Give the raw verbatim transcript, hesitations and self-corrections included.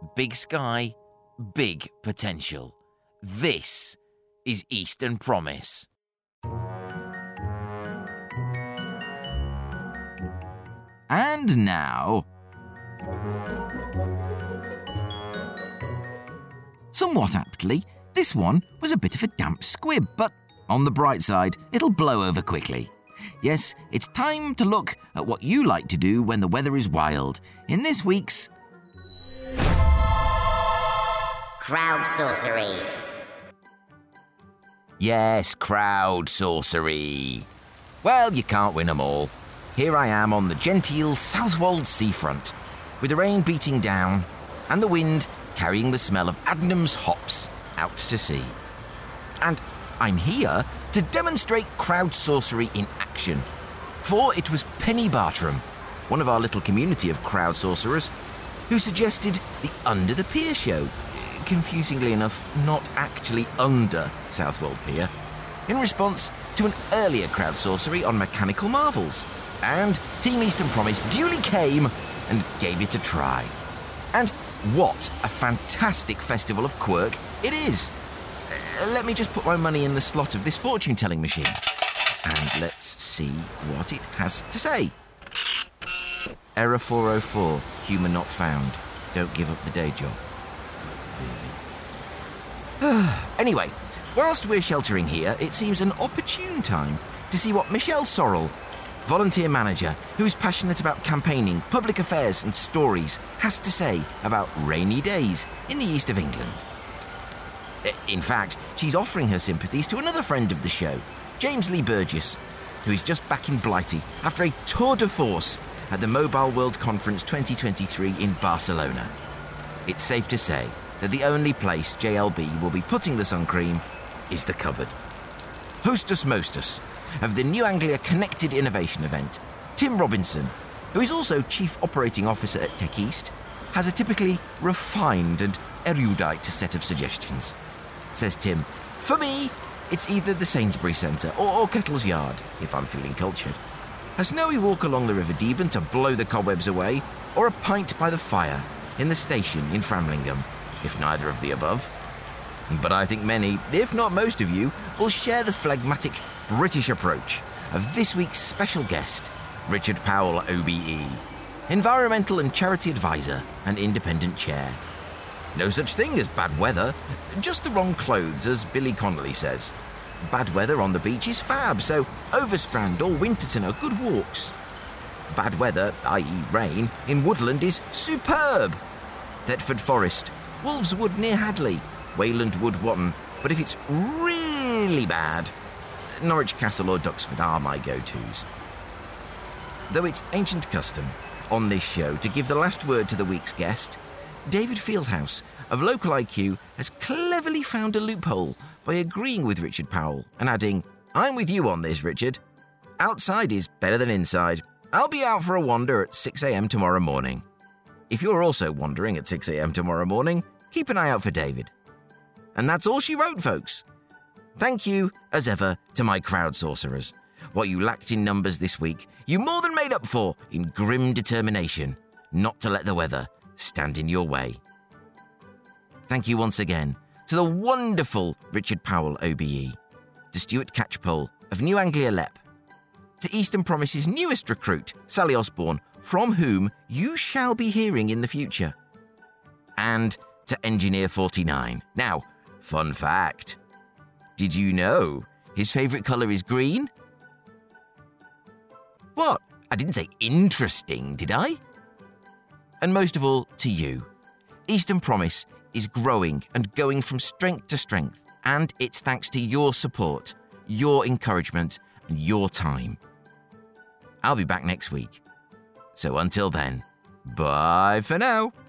big sky, big potential. This is Eastern Promise. And now... Somewhat aptly, this one was a bit of a damp squib, but on the bright side, it'll blow over quickly. Yes, it's time to look at what you like to do when the weather is wild in this week's... Crowd Sorcery. Yes, crowd sorcery. Well, you can't win 'em all. Here I am on the genteel Southwold seafront, with the rain beating down and the wind carrying the smell of Adnams hops out to sea. And I'm here to demonstrate crowd sorcery in action. For it was Penny Bartram, one of our little community of crowd sorcerers, who suggested the Under the Pier show. Confusingly enough, not actually under Southwold Pier, in response to an earlier crowd sorcery on mechanical marvels. And Team Eastern Promise duly came and gave it a try. And what a fantastic festival of quirk it is! Uh, let me just put my money in the slot of this fortune-telling machine. And let's see what it has to say. Error four oh four, human not found. Don't give up the day job. Really? Anyway, whilst we're sheltering here, it seems an opportune time to see what Michelle Sorrell, volunteer manager who is passionate about campaigning, public affairs and stories, has to say about rainy days in the east of England. In fact, she's offering her sympathies to another friend of the show, James Lee Burgess, who is just back in Blighty after a tour de force at the Mobile World Conference twenty twenty-three in Barcelona. It's safe to say that the only place J L B will be putting the sun cream is the cupboard. Hostess Mostess of the New Anglia Connected Innovation event, Tim Robinson, who is also Chief Operating Officer at Tech East, has a typically refined and erudite set of suggestions. Says Tim, for me, it's either the Sainsbury Centre or, or Kettle's Yard, if I'm feeling cultured. A snowy walk along the River Deben to blow the cobwebs away, or a pint by the fire in the station in Framlingham, if neither of the above. But I think many, if not most of you, will share the phlegmatic British approach of this week's special guest, Richard Powell, O B E, Environmental and Charity Advisor and Independent Chair. No such thing as bad weather, just the wrong clothes, as Billy Connolly says. Bad weather on the beach is fab, so Overstrand or Winterton are good walks. Bad weather, that is rain, in Woodland is superb. Thetford Forest, Wolves Wood near Hadley, Wayland Wood Watton, but if it's really bad, Norwich Castle or Duxford are my go-tos. Though it's ancient custom on this show to give the last word to the week's guest, David Fieldhouse of Local I Q has cleverly found a loophole by agreeing with Richard Powell and adding, I'm with you on this, Richard. Outside is better than inside. I'll be out for a wander at six a.m. tomorrow morning. If you're also wandering at six a.m. tomorrow morning, keep an eye out for David. And that's all she wrote, folks. Thank you, as ever, to my crowd sorcerers. What you lacked in numbers this week, you more than made up for in grim determination not to let the weather stand in your way. Thank you once again to the wonderful Richard Powell, O B E, to Stuart Catchpole of New Anglia Lep, to Eastern Promise's newest recruit, Sally Osborne, from whom you shall be hearing in the future, and to Engineer forty-nine. Now, fun fact. Did you know his favourite colour is green? What? I didn't say interesting, did I? And most of all, to you. Eastern Promise is growing and going from strength to strength, and it's thanks to your support, your encouragement, and your time. I'll be back next week. So until then, bye for now.